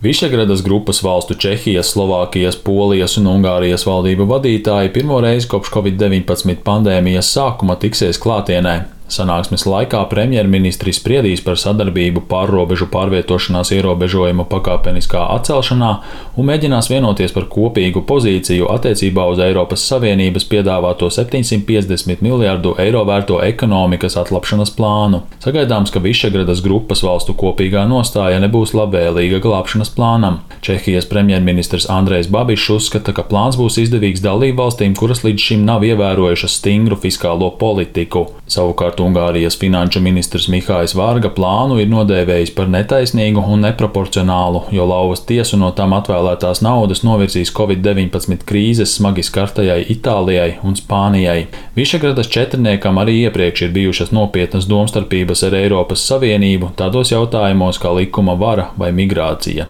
Višegradas grupas valstu Čehijas, Slovākijas, Polijas un Ungārijas valdību vadītāji pirmo reizi kopš Covid-19 pandēmijas sākuma tiksies klātienē. Sanāksmes laikā premjerministri spriedīs par sadarbību pārrobežu pārvietošanās ierobežojumu pakāpeniskā atcelšanā un mēģinās vienoties par kopīgu pozīciju attiecībā uz Eiropas Savienības piedāvāto 750 miljārdu eiro vērto ekonomikas atlapšanas plānu. Sagaidāms, ka Višegradas grupas valstu kopīgā nostāja nebūs labvēlīga glābšanas plānam. Čehijas premjerministrs Andrejs Babišs uzskata, ka plāns būs izdevīgs dalībvalstīm, kuras līdz šim nav ievērojušas stingru fiskālo politiku. Savukārt Ungārijas finanšu ministrs Mihājs Vārga plānu ir nodēvējis par netaisnīgu un neproporcionālu, jo lauvas tiesu no tam atvēlētās naudas novirzīs Covid-19 krīzes smagi skartajai Itālijai un Spānijai. Višegradas četrniekam arī iepriekš ir bijušas nopietnas domstarpības ar Eiropas Savienību tādos jautājumos kā likuma vara vai migrācija.